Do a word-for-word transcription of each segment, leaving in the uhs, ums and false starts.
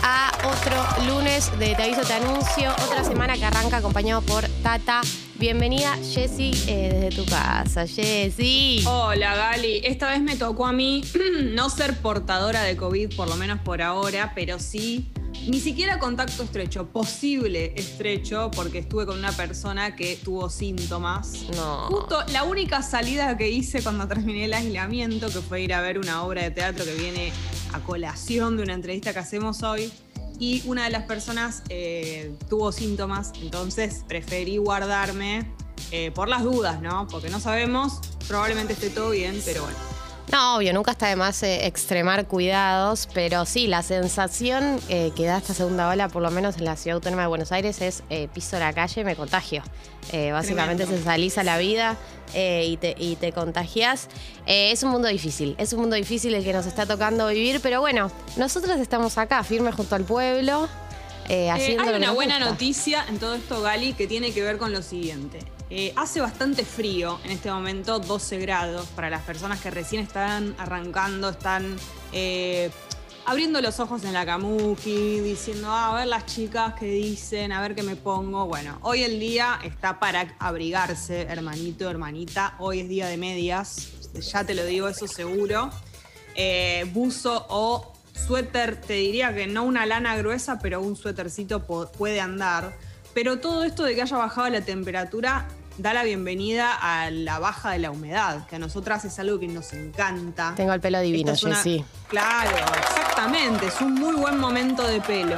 a otro lunes de Te Aviso, Te Anuncio. Otra semana que arranca acompañado por Tata. Bienvenida, Jessy, eh, desde tu casa. Jessy. Hola, Gali. Esta vez me tocó a mí no ser portadora de COVID, por lo menos por ahora, pero sí, ni siquiera contacto estrecho, posible estrecho, porque estuve con una persona que tuvo síntomas. No. Justo la única salida que hice cuando terminé el aislamiento, que fue ir a ver una obra de teatro que viene a colación de una entrevista que hacemos hoy, y una de las personas eh, tuvo síntomas, entonces preferí guardarme eh, por las dudas, ¿no? Porque no sabemos, probablemente esté todo bien, pero bueno. No, obvio, nunca está de más eh, extremar cuidados, pero sí, la sensación eh, que da esta segunda ola, por lo menos en la Ciudad Autónoma de Buenos Aires, es eh, piso la calle, me contagio. Eh, básicamente Tremendo. se salís a la vida eh, y, te, y te contagiás. Eh, es un mundo difícil, es un mundo difícil el que nos está tocando vivir, pero bueno, nosotros estamos acá, firmes junto al pueblo, eh, haciendo Eh, lo hay que una nos buena gusta. noticia en todo esto, Gali, que tiene que ver con lo siguiente. Eh, hace bastante frío en este momento, doce grados, para las personas que recién están arrancando, están eh, abriendo los ojos en la camuqui, diciendo, ah, a ver las chicas qué dicen, a ver qué me pongo. Bueno, hoy el día está para abrigarse, hermanito, hermanita. Hoy es día de medias, ya te lo digo, eso seguro. Eh, buzo o suéter, te diría que no una lana gruesa, pero un suétercito po- puede andar. Pero todo esto de que haya bajado la temperatura da la bienvenida a la baja de la humedad, que a nosotras es algo que nos encanta. Tengo el pelo divino, Esta es una- Jessy. Claro, exactamente. Es un muy buen momento de pelo.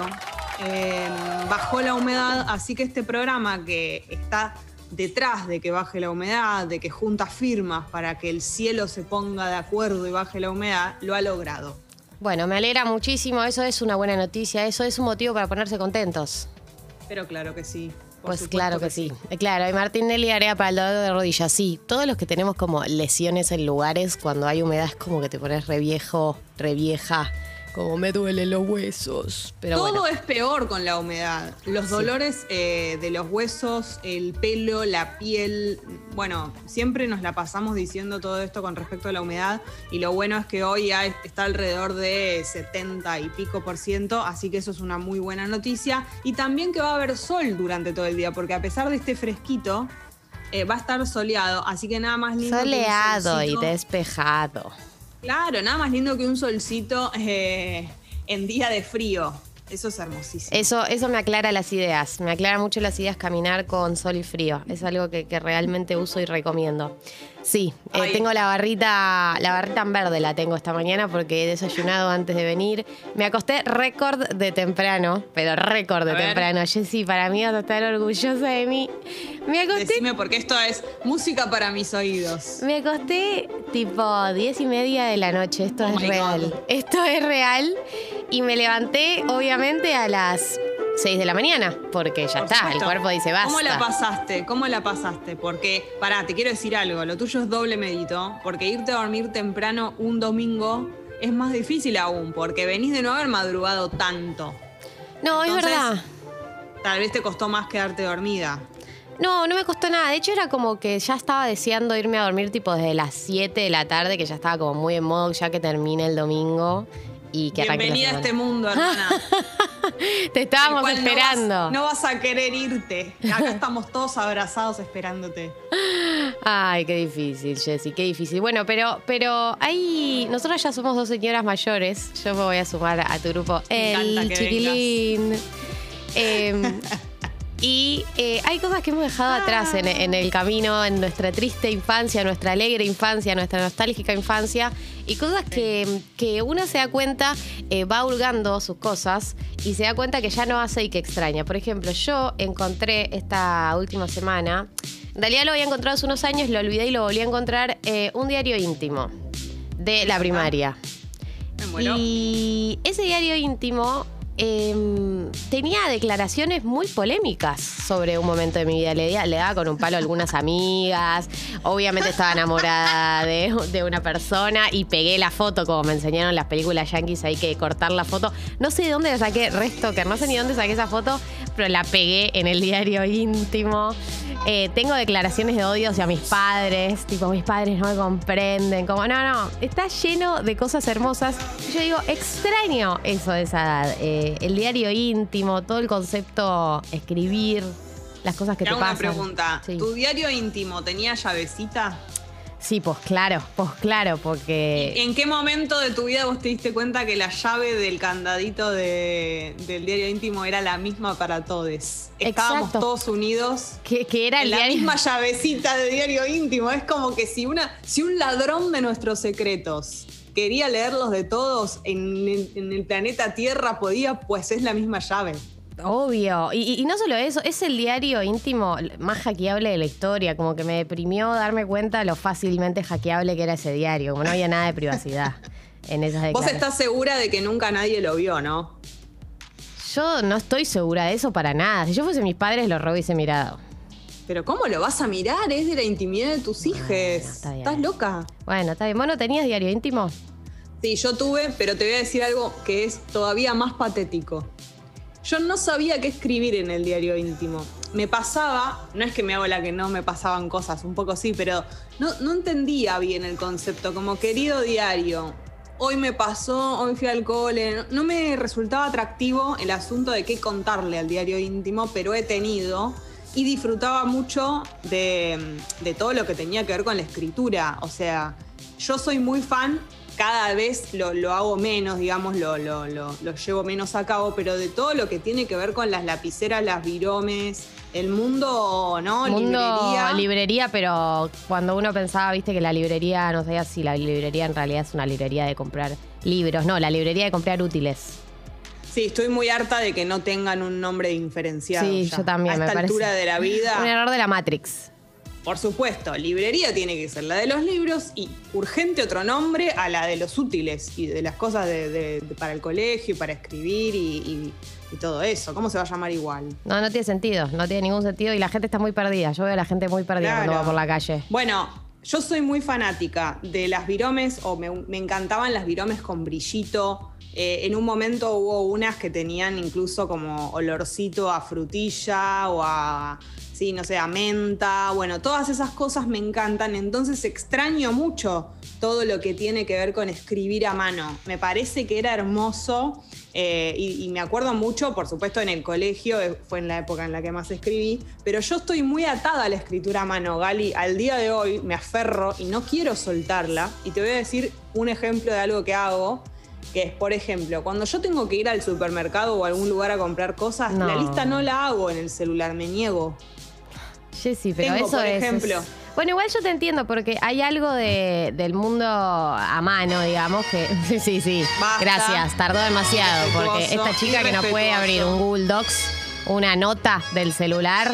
Eh, bajó la humedad, así que este programa que está detrás de que baje la humedad, de que junta firmas para que el cielo se ponga de acuerdo y baje la humedad, lo ha logrado. Bueno, me alegra muchísimo, eso es una buena noticia, eso es un motivo para ponerse contentos. Pero claro que sí. por Pues supuesto claro que, sí. Eh, Claro, y Martinelli area para el dolor de rodillas. Sí, todos los que tenemos como lesiones en lugares, cuando hay humedad es como que te pones re viejo, re vieja, como me duelen los huesos. Pero Todo bueno. es peor con la humedad. Los Sí. dolores eh, de los huesos, el pelo, la piel. Bueno, siempre nos la pasamos diciendo todo esto con respecto a la humedad. Y lo bueno es que hoy ya está alrededor de setenta y pico por ciento. Así que eso es una muy buena noticia. Y también que va a haber sol durante todo el día. Porque a pesar de este fresquito, eh, va a estar soleado. Así que nada más lindo que un Soleado y solcito. despejado. Claro, nada más lindo que un solcito eh, en día de frío. Eso es hermosísimo. Eso, eso me aclara las ideas. Me aclara mucho las ideas caminar con sol y frío. Es algo que, que realmente uso y recomiendo. Sí, eh, Ay. tengo la barrita, la barrita en verde la tengo esta mañana porque he desayunado antes de venir. Me acosté récord de temprano, pero récord de A ver. temprano. Jessy, para mí vas a estar orgullosa de mí. Me acosté, Decime porque esto es música para mis oídos. me acosté tipo diez y media de la noche. Esto Oh es my real. God. Esto es real. Y me levanté, obviamente, a las seis de la mañana, porque ya Por está, supuesto. el cuerpo dice basta. ¿Cómo la pasaste? ¿Cómo la pasaste? Porque, pará, te quiero decir algo. Lo tuyo es doble mérito. Porque irte a dormir temprano un domingo es más difícil aún. Porque venís de no haber madrugado tanto. No, es Entonces, verdad. Tal vez te costó más quedarte dormida. No, no me costó nada. De hecho, era como que ya estaba deseando irme a dormir tipo desde las siete de la tarde, que ya estaba como muy en modo ya que termine el domingo y que arranque la Bienvenida a semana. este mundo, hermana. Te estábamos El cual no esperando. vas- No vas, a querer irte. Acá estamos todos abrazados esperándote. Ay, qué difícil, Jessy, qué difícil. Bueno, pero, pero ahí nosotras ya somos dos señoras mayores. Yo me voy a sumar a tu grupo, Me encanta el que chiquilín. Eh, y eh, hay cosas que hemos dejado atrás en, en el camino, en nuestra triste infancia, nuestra alegre infancia, nuestra nostálgica infancia. Y cosas que, que una se da cuenta, eh, va hurgando sus cosas y se da cuenta que ya no hace y que extraña. Por ejemplo, yo encontré esta última semana, en realidad lo había encontrado hace unos años, lo olvidé y lo volví a encontrar, eh, un diario íntimo de la primaria. Me muero. Y ese diario íntimo eh, tenía declaraciones muy polémicas sobre un momento de mi vida. Le, le daba con un palo a algunas amigas. Obviamente estaba enamorada de, de una persona y pegué la foto, como me enseñaron las películas yankees, hay que cortar la foto. No sé de dónde la saqué, Restoker, no sé ni dónde saqué esa foto, pero la pegué en el diario íntimo. Eh, tengo declaraciones de odio hacia mis padres, tipo, mis padres no me comprenden, como, no, no, está lleno de cosas hermosas. Yo digo, extraño eso de esa edad, eh, el diario íntimo, todo el concepto, escribir, las cosas que te te hago pasan. una pregunta, Sí. ¿tu diario íntimo tenía llavecita? Sí, pues claro, pues claro, porque... ¿En qué momento de tu vida vos te diste cuenta que la llave del candadito de, del diario íntimo era la misma para todos? Estábamos Exacto. todos unidos Que, que era el en la diario... misma llavecita de diario íntimo. Es como que si, una, si un ladrón de nuestros secretos quería leerlos de todos en, en, en el planeta Tierra, podía, pues es la misma llave. Obvio. Y, y no solo eso, es el diario íntimo más hackeable de la historia. Como que me deprimió darme cuenta lo fácilmente hackeable que era ese diario. Como no había nada de privacidad en esas declaraciones. Vos estás segura de que nunca nadie lo vio, ¿no? Yo no estoy segura de eso para nada. Si yo fuese mis padres, lo hubiese mirado. Pero ¿cómo lo vas a mirar? Es de la intimidad de tus hijos. está bien. ¿Estás loca? Bueno, está bien. ¿Vos no tenías diario íntimo? Sí, yo tuve, pero te voy a decir algo que es todavía más patético. Yo no sabía qué escribir en el diario íntimo. Me pasaba, no es que me hago la que no me pasaban cosas, un poco sí, pero no, no entendía bien el concepto. Como querido diario, hoy me pasó, hoy fui al cole. No, no me resultaba atractivo el asunto de qué contarle al diario íntimo, pero he tenido y disfrutaba mucho de, de todo lo que tenía que ver con la escritura. O sea, yo soy muy fan. Cada vez lo, lo hago menos, digamos, lo, lo, lo, lo llevo menos a cabo, pero de todo lo que tiene que ver con las lapiceras, las viromes, el mundo, ¿no? Mundo librería. librería, pero cuando uno pensaba, viste, que la librería, no sabía si la librería en realidad es una librería de comprar libros. No, la librería de comprar útiles. Sí, estoy muy harta de que no tengan un nombre diferenciado. Sí, ya. yo también, A me esta parece altura de la vida. un error de la Matrix. Por supuesto, librería tiene que ser la de los libros y urgente otro nombre a la de los útiles y de las cosas de, de, de, para el colegio y para escribir y, y, y todo eso. ¿Cómo se va a llamar igual? No, no tiene sentido, no tiene ningún sentido y la gente está muy perdida. Yo veo a la gente muy perdida Claro. cuando va por la calle. Bueno, yo soy muy fanática de las viromes, o me, me encantaban las viromes con brillito. Eh, en un momento hubo unas que tenían incluso como olorcito a frutilla o a, sí, no sé, a menta. Bueno, todas esas cosas me encantan. Entonces extraño mucho todo lo que tiene que ver con escribir a mano. Me parece que era hermoso eh, y, y me acuerdo mucho, por supuesto, en el colegio, eh, fue en la época en la que más escribí, pero yo estoy muy atada a la escritura a mano, Gali. Al día de hoy me aferro y no quiero soltarla. Y te voy a decir un ejemplo de algo que hago, que es, por ejemplo, cuando yo tengo que ir al supermercado o a algún lugar a comprar cosas, No. la lista no la hago en el celular, me niego. Jessy, pero Tengo, eso por es, ejemplo. es- Bueno, igual yo te entiendo, porque hay algo de, del mundo a mano, digamos, que... Sí, sí, sí. Basta. Gracias, tardó demasiado, porque Irrespetuoso, esta chica que no puede abrir un Google Docs, una nota del celular,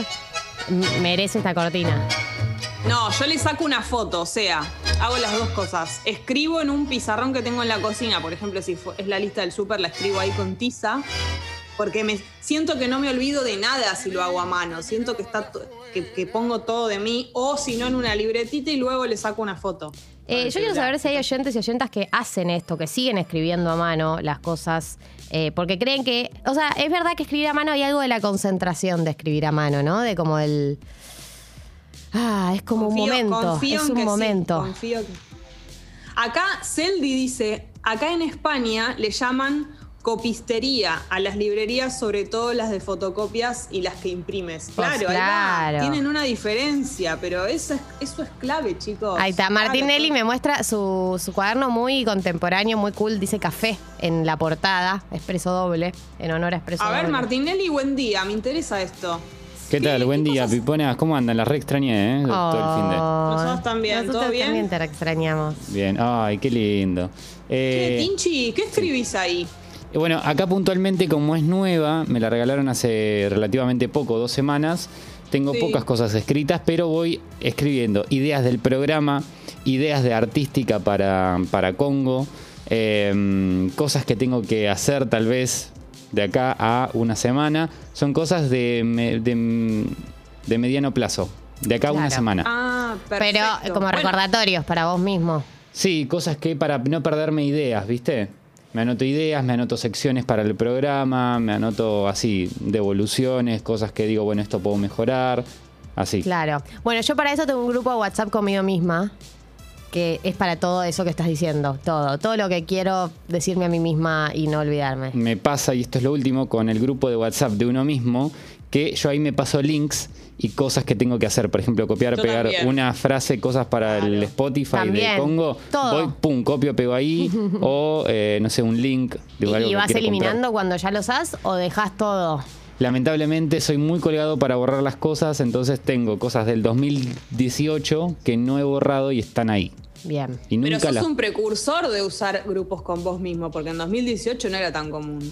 m- merece esta cortina. No, yo le saco una foto, o sea, hago las dos cosas. Escribo en un pizarrón que tengo en la cocina, por ejemplo, si fu- es la lista del súper, la escribo ahí con tiza, porque me siento que no me olvido de nada si lo hago a mano. Siento que está to- que, que pongo todo de mí, o si no en una libretita y luego le saco una foto. Eh, yo quiero saber si hay oyentes y oyentas que hacen esto, que siguen escribiendo a mano las cosas, eh, porque creen que... O sea, es verdad que escribir a mano hay algo de la concentración de escribir a mano, ¿no? De como el... Ah, es como Confío- un momento, confío es en un que sí, momento. confío que- Acá Celdi dice, acá en España le llaman copistería a las librerías, sobre todo las de fotocopias y las que imprimes. Pues Claro, ahí claro. va. Tienen una diferencia, pero eso es, eso es clave, chicos. Ahí está, Claro, Martinelli todo- me muestra su, su cuaderno muy contemporáneo, muy cool, dice café en la portada, expreso doble, en honor a expreso A doble. ver, Martinelli, buen día, me interesa esto. ¿Qué tal? Buen qué día, cosas- Piponas. ¿Cómo andan? La re extrañé, ¿eh? Todo el fin de. Nosotros también, ¿todo Nosotros bien? también te la extrañamos. Bien. Ay, qué lindo. ¿Qué, Eh, Tinchi? ¿Qué escribís ahí? y bueno, acá puntualmente, como es nueva, me la regalaron hace relativamente poco, dos semanas. Tengo Sí. pocas cosas escritas, pero voy escribiendo ideas del programa, ideas de artística para, para Congo, eh, cosas que tengo que hacer tal vez de acá a una semana. Son cosas de, me- de, de mediano plazo, de acá a una Claro. semana. Ah, perfecto. Pero como Bueno, recordatorios para vos mismo. Sí, cosas que para no perderme ideas, ¿viste? Me anoto ideas, me anoto secciones para el programa, me anoto así, devoluciones, cosas que digo, bueno, esto puedo mejorar. Así. Claro. Bueno, yo para eso tengo un grupo de WhatsApp conmigo misma, que es para todo eso que estás diciendo, todo, todo lo que quiero decirme a mí misma y no olvidarme. Me pasa, y esto es lo último, con el grupo de WhatsApp de uno mismo, que yo ahí me paso links y cosas que tengo que hacer. Por ejemplo, copiar, Yo pegar también. una frase, cosas para Claro. el Spotify También. de Congo. Todo. Voy, pum, copio, pego ahí. o, eh, no sé, un link de ¿Y, algo y que vas quiero eliminando comprar. cuando ya lo usás o dejás todo? Lamentablemente soy muy colgado para borrar las cosas, entonces tengo cosas del dos mil dieciocho que no he borrado y están ahí. Bien. Y Pero nunca sos las... un precursor de usar grupos con vos mismo, porque en dos mil dieciocho no era tan común.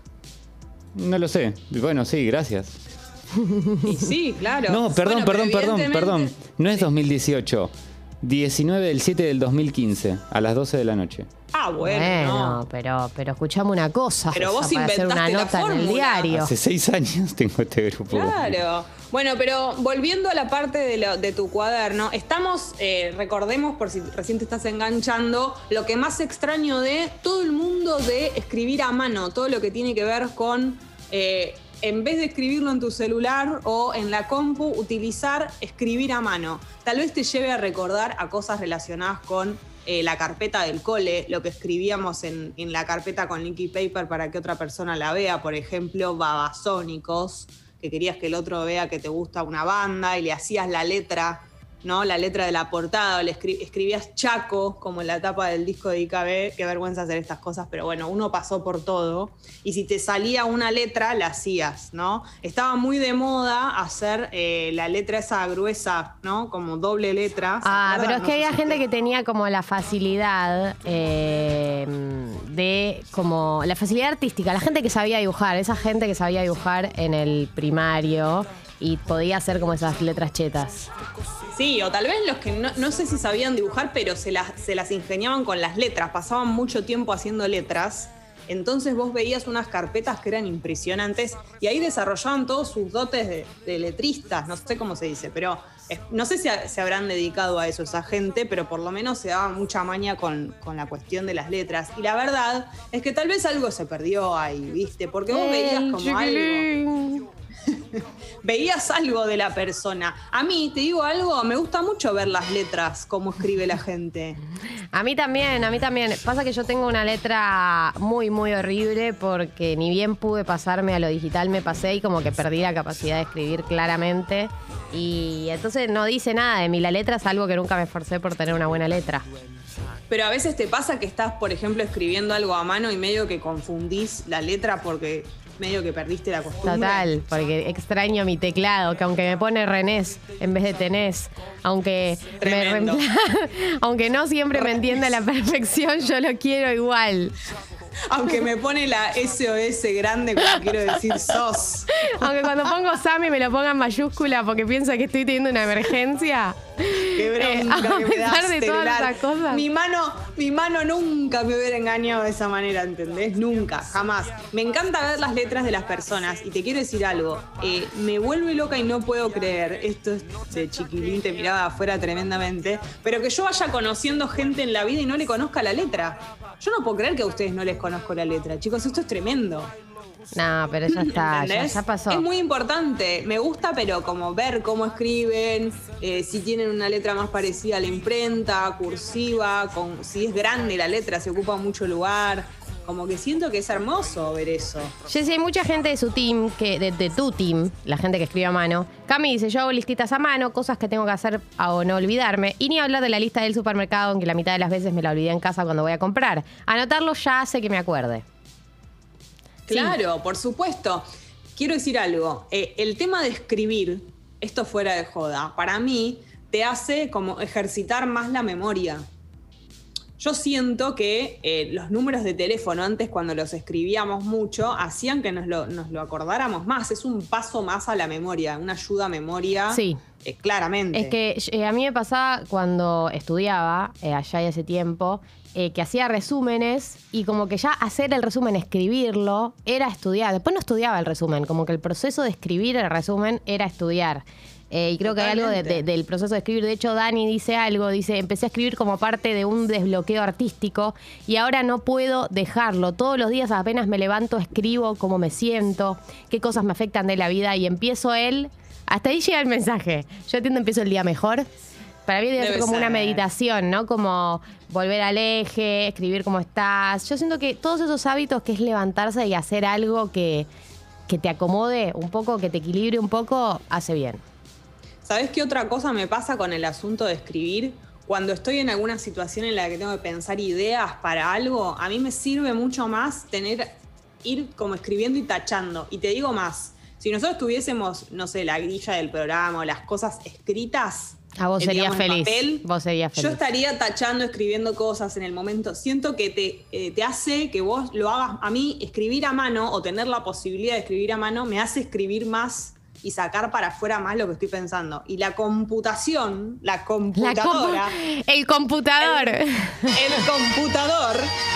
No lo sé. Bueno, sí, gracias. Y sí, claro. No, perdón, Bueno, pero perdón, perdón, evidentemente- perdón. No es dos mil dieciocho. diecinueve del siete del dos mil quince, a las doce de la noche. Ah, bueno, Bueno, no. pero, pero escuchame una cosa. Pero vos para hacer una inventaste la nota en el fórmula. diario. Hace seis años tengo este grupo. Claro. Bueno, pero volviendo a la parte de, lo- de tu cuaderno, estamos, eh, recordemos, por si recién te estás enganchando, lo que más extraño de todo el mundo de escribir a mano, todo lo que tiene que ver con, eh, en vez de escribirlo en tu celular o en la compu, utilizar escribir a mano. Tal vez te lleve a recordar a cosas relacionadas con eh, la carpeta del cole, lo que escribíamos en, en la carpeta con Linky Paper para que otra persona la vea, por ejemplo, Babasónicos, que querías que el otro vea que te gusta una banda y le hacías la letra, ¿no? La letra de la portada, o le escri- escribías Chaco, como en la tapa del disco de I K B. Qué vergüenza hacer estas cosas, pero bueno, uno pasó por todo. Y si te salía una letra, la hacías, ¿no? Estaba muy de moda hacer eh, la letra esa gruesa, ¿no? Como doble letra. ¿se Ah, acuerdan? pero es No que sé había si gente te- que tenía como la facilidad eh, de, como, la facilidad artística, la gente que sabía dibujar, esa gente que sabía dibujar en el primario y podía hacer como esas letras chetas. Sí, o tal vez los que no, no sé si sabían dibujar, pero se las, se las ingeniaban con las letras, pasaban mucho tiempo haciendo letras. Entonces vos veías unas carpetas que eran impresionantes y ahí desarrollaban todos sus dotes de, de letristas, no sé cómo se dice, pero es- no sé si a- se habrán dedicado a eso esa gente, pero por lo menos se daba mucha maña con, con la cuestión de las letras. Y la verdad es que tal vez algo se perdió ahí, ¿viste? Porque vos veías El como algo... chiquilín. Veías algo de la persona. A mí, te digo algo, me gusta mucho ver las letras, cómo escribe la gente. A mí también, a mí también. Pasa que yo tengo una letra muy, muy horrible porque ni bien pude pasarme a lo digital, me pasé y como que perdí la capacidad de escribir claramente. Y entonces no dice nada de mí. La letra es algo que nunca me esforcé por tener una buena letra. Pero a veces te pasa que estás, por ejemplo, escribiendo algo a mano y medio que confundís la letra porque medio que perdiste la costumbre. Total, porque extraño mi teclado, que aunque me pone Renés en vez de tenés, aunque, me Tremendo. reempla- aunque no siempre me entienda a la perfección, yo lo quiero igual. Aunque me pone la S O S grande cuando quiero decir sos. Aunque cuando pongo Sammy me lo ponga en mayúscula porque piensa que estoy teniendo una emergencia. Qué Eh, bronca a que me pesar das, de todas celular. esas cosas. Mi mano, mi mano nunca me hubiera engañado de esa manera, ¿entendés? Nunca, jamás. Me encanta ver las letras de las personas y te quiero decir algo. Eh, me vuelve loca y no puedo creer. Esto es de chiquilín, te miraba afuera tremendamente. Pero que yo vaya conociendo gente en la vida y no le conozca la letra. Yo no puedo creer que a ustedes no les conozco la letra. Chicos, esto es tremendo. No, pero ya está, ya, ¿Entendés? ya pasó. Es muy importante. Me gusta, pero como ver cómo escriben, eh, si tienen una letra más parecida a la imprenta, cursiva, con, si es grande la letra, se ocupa mucho lugar. Como que siento que es hermoso ver eso. Jessy, hay mucha gente de su team, que de, de tu team, la gente que escribe a mano. Cami dice, yo hago listitas a mano, cosas que tengo que hacer o no olvidarme. Y ni hablar de la lista del supermercado, en que la mitad de las veces me la olvidé en casa cuando voy a comprar. Anotarlo ya hace que me acuerde. Claro, por supuesto. Quiero decir algo. Eh, el tema de escribir, esto fuera de joda, para mí te hace como ejercitar más la memoria. Yo siento que eh, los números de teléfono antes, cuando los escribíamos mucho, hacían que nos lo, nos lo acordáramos más. Es un paso más a la memoria, una ayuda a memoria. Sí. eh, claramente. Es que eh, a mí me pasaba cuando estudiaba, eh, allá y hace tiempo, eh, que hacía resúmenes y como que ya hacer el resumen, escribirlo, era estudiar. Después no estudiaba el resumen, como que el proceso de escribir el resumen era estudiar. Eh, y creo que hay algo de- de- del proceso de escribir. De hecho, Dani dice algo, dice, empecé a escribir como parte de un desbloqueo artístico y ahora no puedo dejarlo. Todos los días apenas me levanto, escribo cómo me siento, qué cosas me afectan de la vida y empiezo él Hasta ahí llega el mensaje. Yo atiendo, empiezo el día mejor. Para mí debe ser como una meditación, ¿no? Como volver al eje, escribir cómo estás. Yo siento que todos esos hábitos que es levantarse y hacer algo que, que te acomode un poco, que te equilibre un poco, hace bien. ¿Sabés qué otra cosa me pasa con el asunto de escribir? Cuando estoy en alguna situación en la que tengo que pensar ideas para algo, a mí me sirve mucho más tener, ir como escribiendo y tachando. Y te digo más, si nosotros tuviésemos, no sé, la grilla del programa o las cosas escritas, a vos serías feliz. Papel, vos serías feliz. Yo estaría tachando, escribiendo cosas en el momento. Siento que te, eh, te hace que vos lo hagas. A mí, escribir a mano o tener la posibilidad de escribir a mano me hace escribir más y sacar para afuera más lo que estoy pensando. Y la computación, la computadora... La compu- el computador. El, el computador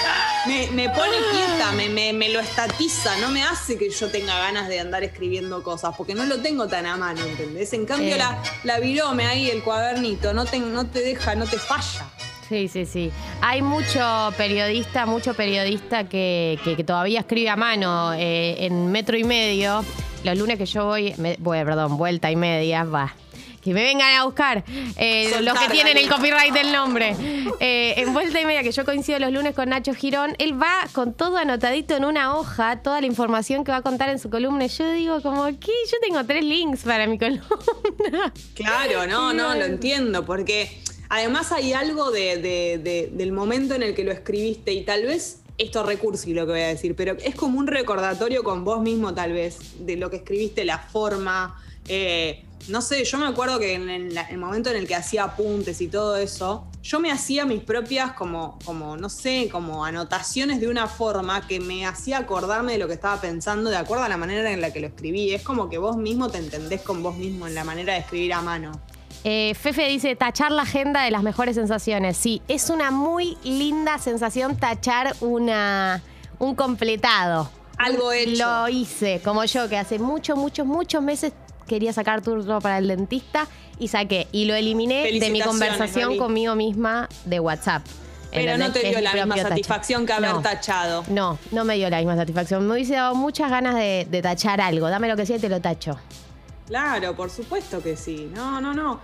me, me pone quieta, me, me, me lo estatiza, no me hace que yo tenga ganas de andar escribiendo cosas, porque no lo tengo tan a mano, ¿entendés? En cambio, eh. la, la virome ahí, el cuadernito, no te, no te deja, no te falla. Sí, sí, sí. Hay mucho periodista, mucho periodista que, que, que todavía escribe a mano eh, en metro y medio. Los lunes que yo voy, me, bueno, perdón, vuelta y media, va. Que me vengan a buscar eh, Soltar, los que tienen el copyright del nombre. Eh, en vuelta y media, que yo coincido los lunes con Nacho Girón, él va con todo anotadito en una hoja, toda la información que va a contar en su columna. Y yo digo, como, ¿qué? Yo tengo tres links para mi columna. Claro, no, no, lo entiendo, porque además hay algo de, de, de, del momento en el que lo escribiste y tal vez... Esto es recursi lo que voy a decir, pero es como un recordatorio con vos mismo tal vez, de lo que escribiste, la forma. Eh, no sé, yo me acuerdo que en el, el momento en el que hacía apuntes y todo eso, yo me hacía mis propias como, como, no sé, como anotaciones de una forma que me hacía acordarme de lo que estaba pensando de acuerdo a la manera en la que lo escribí. Es como que vos mismo te entendés con vos mismo en la manera de escribir a mano. Eh, Fefe dice, tachar la agenda de las mejores sensaciones. Sí, es una muy linda sensación tachar una, un completado. Algo hecho. Lo hice, como yo, que hace muchos, muchos, muchos meses quería sacar turno para el dentista y saqué. Y lo eliminé de mi conversación Mali. conmigo misma de WhatsApp. Pero no te dio la misma satisfacción tacho. que haber no, tachado. No, no me dio la misma satisfacción. Me hubiese dado muchas ganas de, de tachar algo. Dame lo que sea y te lo tacho. Claro, por supuesto que sí. No, no, no.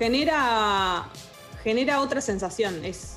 Genera, genera otra sensación. Es,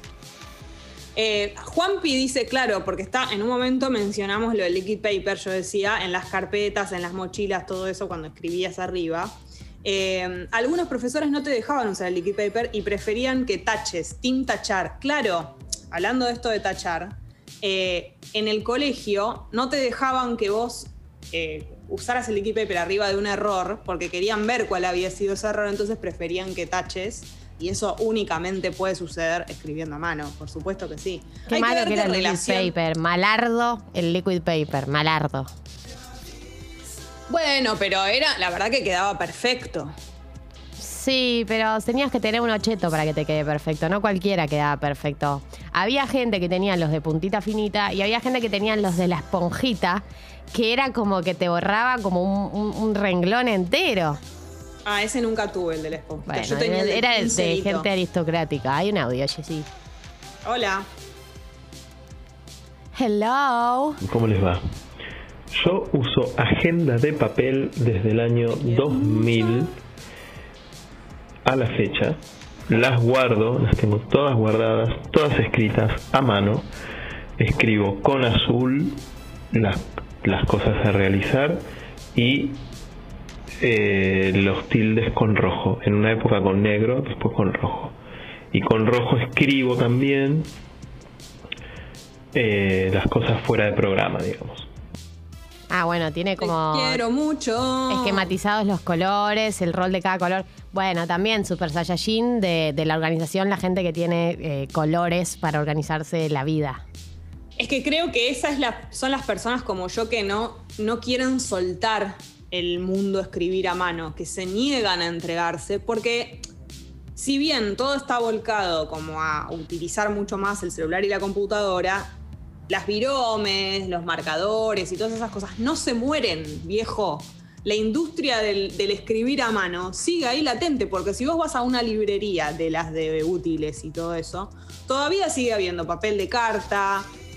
eh, Juanpi dice, claro, porque está en un momento mencionamos lo del liquid paper, yo decía, en las carpetas, en las mochilas, todo eso, cuando escribías arriba. Eh, algunos profesores no te dejaban usar el liquid paper y preferían que taches, team tachar. Claro, hablando de esto de tachar, eh, en el colegio no te dejaban que vos... Eh, usaras el liquid paper arriba de un error porque querían ver cuál había sido ese error, entonces preferían que taches y eso únicamente puede suceder escribiendo a mano, por supuesto que sí. Qué Hay malo que, que era el relación... liquid paper, malardo el liquid paper, malardo. Bueno, pero era, la verdad que quedaba perfecto. Sí, pero tenías que tener un ocheto para que te quede perfecto, no cualquiera quedaba perfecto. Había gente que tenía los de puntita finita y había gente que tenía los de la esponjita, que era como que te borraba como un, un, un renglón entero. Ah, ese nunca tuve, el de la esponjita. Bueno, yo tenía el de era de gente aristocrática. Hay un audio, Jessy. Hola. Hello. ¿Cómo les va? Yo uso agenda de papel desde el año dos mil a la fecha. Las guardo, las tengo todas guardadas, todas escritas a mano. Escribo con azul las, las cosas a realizar y eh, los tildes con rojo. En una época con negro, después con rojo. Y con rojo escribo también eh, las cosas fuera de programa, digamos. Ah, bueno, tiene como... Te quiero mucho. Esquematizados los colores, el rol de cada color. Bueno, también Super Saiyajin de, de la organización, la gente que tiene eh, colores para organizarse la vida. Es que creo que esas es la, son las personas como yo que no, no quieren soltar el mundo escribir a mano, que se niegan a entregarse, porque si bien todo está volcado como a utilizar mucho más el celular y la computadora, las viromes, los marcadores y todas esas cosas no se mueren, viejo. La industria del, del escribir a mano sigue ahí latente, porque si vos vas a una librería de las de útiles y todo eso, todavía sigue habiendo papel de carta,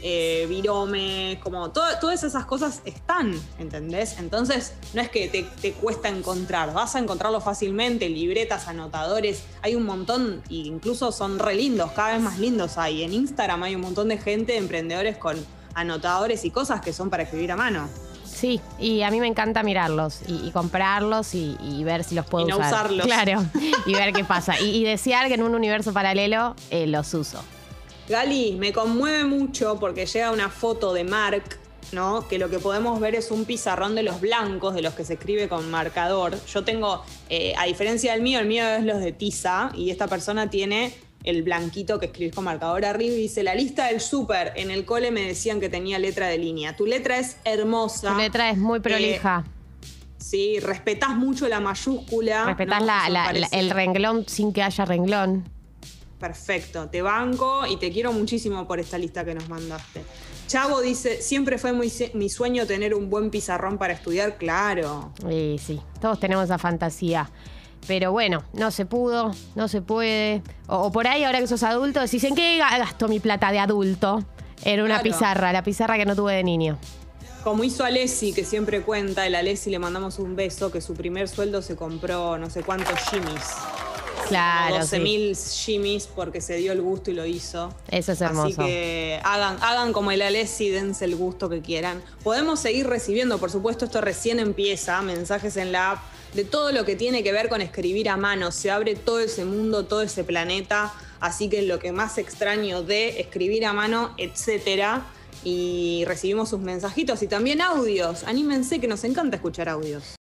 eh, viromes, como to- todas esas cosas están, ¿entendés? Entonces no es que te, te cuesta encontrar, vas a encontrarlo fácilmente, libretas, anotadores, hay un montón, e incluso son re lindos, cada vez más lindos hay. En Instagram hay un montón de gente, emprendedores con anotadores y cosas que son para escribir a mano. Sí, y a mí me encanta mirarlos y, y comprarlos y, y ver si los puedo Y no usar. usarlos. Claro, y ver qué pasa. Y, y desear que en un universo paralelo eh, los uso. Gali, me conmueve mucho porque llega una foto de Mark, ¿no? Que lo que podemos ver es un pizarrón de los blancos, de los que se escribe con marcador. Yo tengo, eh, a diferencia del mío, el mío es los de tiza y esta persona tiene el blanquito que escribís con marcador arriba y dice, la lista del súper. En el cole me decían que tenía letra de línea. Tu letra es hermosa. Tu letra es muy prolija. Eh, sí, respetás mucho la mayúscula. Respetás ¿no? la, Eso la, parece- la- el renglón sin que haya renglón. Perfecto, te banco y te quiero muchísimo por esta lista que nos mandaste. Chavo dice, siempre fue muy, mi sueño tener un buen pizarrón para estudiar, claro. Y sí, todos tenemos esa fantasía. Pero bueno, no se pudo, no se puede. O, o por ahí, ahora que sos adulto, decís, ¿en qué gasto mi plata de adulto? En una Claro. pizarra, la pizarra que no tuve de niño. Como hizo Alessi, que siempre cuenta, el Alessi le mandamos un beso, que su primer sueldo se compró no sé cuántos shimmies. Claro, doce sí. mil shimmies porque se dio el gusto y lo hizo. Eso es hermoso. Así que hagan, hagan como el Alessi, dense el gusto que quieran. Podemos seguir recibiendo, por supuesto, esto recién empieza, mensajes en la app de todo lo que tiene que ver con escribir a mano. Se abre todo ese mundo, todo ese planeta. Así que lo que más extraño de escribir a mano, etcétera. Y recibimos sus mensajitos y también audios. Anímense que nos encanta escuchar audios.